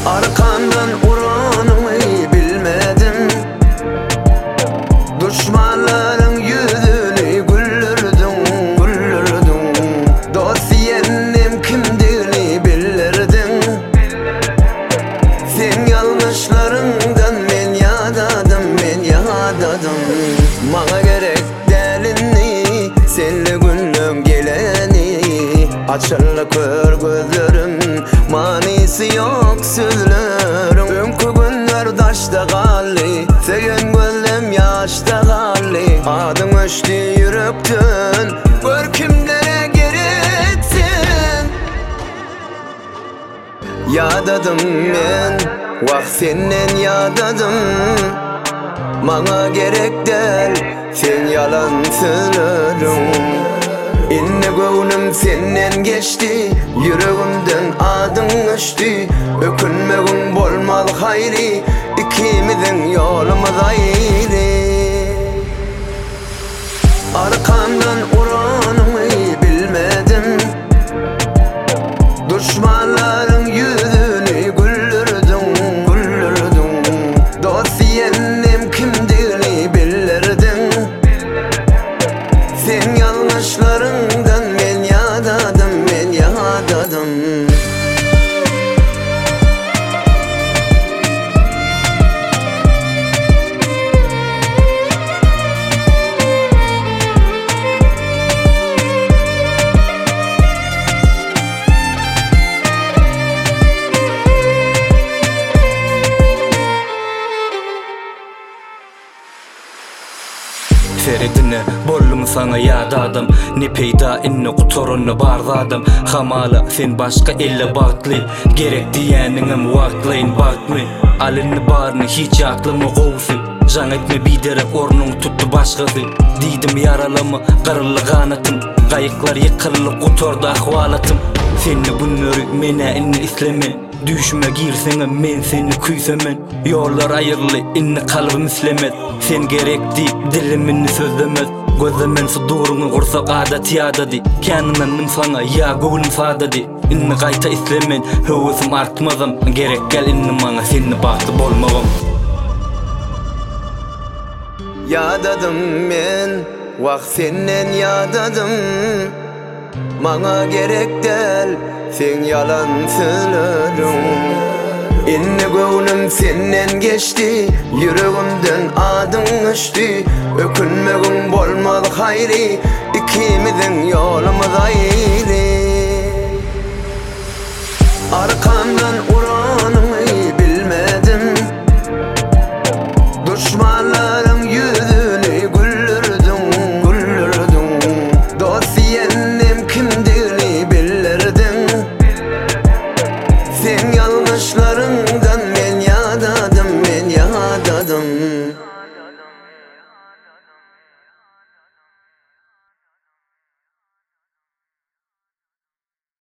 Arkandan uranımı bilmedim, düşmanların yüzünü güldürdün, güldürdün. Dosiyenim kimdiğini bilirdin. Sen yanlışlarından men yadadım, men yadadım. Bana gerek delini, senle günlüm geleni. Açılı kör gözlerim, manisi yok sözlerim. Önkü günler taşta kalli, seven gözlem yaşta kalli. Adın öştü yürekten, gör kimlere gereksin. Yadadım men, vah senden yadadım. Bana gerek del, sen yalan söylerim. İnne gönlüm senden geçti, yüreğimden adın öştü. Ökünmegin bolmalı hayri, ikimizin yolumuz ayrı. Arkamdan uranımı bilmedim, düşmanların yüzünü güldürdün, güldürdün. Dosiyenim kimdiğini bilirdin. Sen yanlışlarından men yadadım, men yadadım. Feridine bollum sana yadadım. Ne peyda inne kutorunu bardadım. Hamala sen başka elle bağtlı. Gerek diyeninin vaklayın bakmı. Alını barını hiç aklımı kovsu. Can etme biderek ornun tuttu başkası. Didim yaralımı kırılı kanatım. Kayıklar yıkırılı kutorda ahvalatım. Seni bunları mene inne isleme. Düşme girsene men seni küysemen. Yollar ayırlı inne kalbim islemet. Sen gerekti dilimin sözlemez. Gözlemen sudurunu kursak adet yadadı. Kendimenim sana ya gönlüm sadadı. İnne kayta islemen hıvızım artmazım. Gerek gel inne bana seni baktı bolmağım. Yadadım men, vah senden yadadım. Bana gerek del, sen yalan söylerim. İnne gönlüm senden geçti, yüreğimden adın öştü. Ökünmegin bolmalı hayri, ikimizin yolumuz ayrı. Arkamdan uranımı bilmedim, düşmanların yüzünü güldürdün, güldürdün. Dosiyenim kimdiğini bilirdin. Sen yanlışlarından